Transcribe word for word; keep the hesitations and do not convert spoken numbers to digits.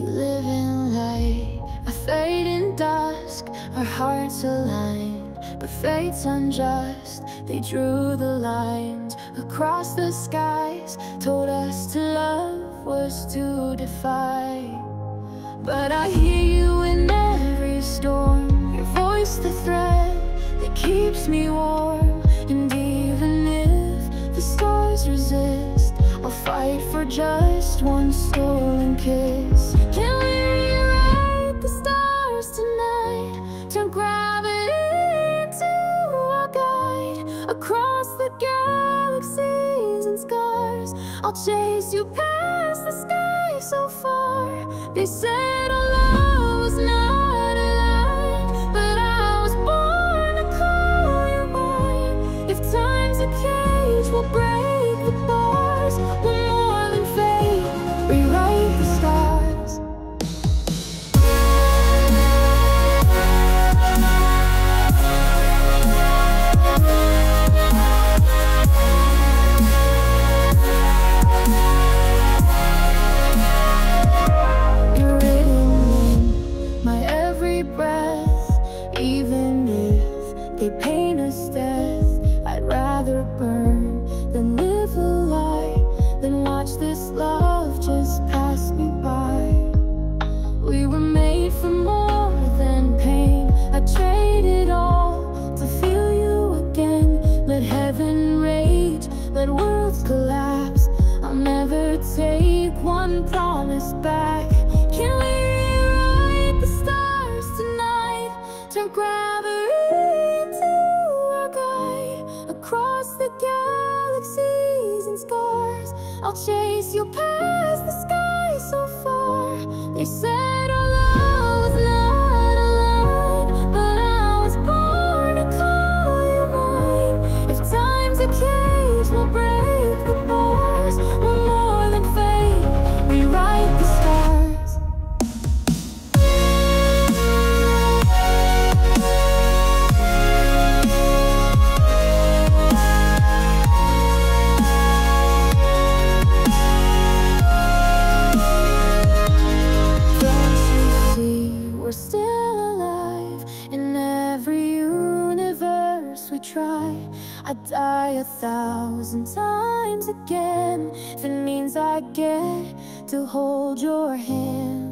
We live in light, a fading dusk. Our hearts align, but fate's unjust. They drew the lines across the skies, told us to love was to defy. But I hear you in every storm, your voice the thread that keeps me warm. And even if the stars resist, I'll fight for just one stolen kiss. Can we rewrite the stars tonight? Turn gravity into our guide. Across the galaxies and scars, I'll chase you past the sky so far. They said our love was not a lie, but I was born to call you mine. If time's a cage, we'll break the bars. We're more than fate, rewrite the stars. You're written in my every breath. Even if they paint us death, I'd rather burn than live a lie, than watch this love just pass me by. We were made for more than pain. I'd trade it all to feel you again. Let heaven rage, let worlds collapse. I'll never take one promise back. Can we rewrite the stars tonight? Turn gravity into our guide. Across the galaxies and scars, I'll chase you past the sky so far. They said our love was not a lie, but I was born to call you mine. If time's a cage, we'll break the bars. We're more than fate, rewrite the stars. Don't you see, we're still alive in every universe we try. I'd die a thousand times again if it means I get to hold your hand.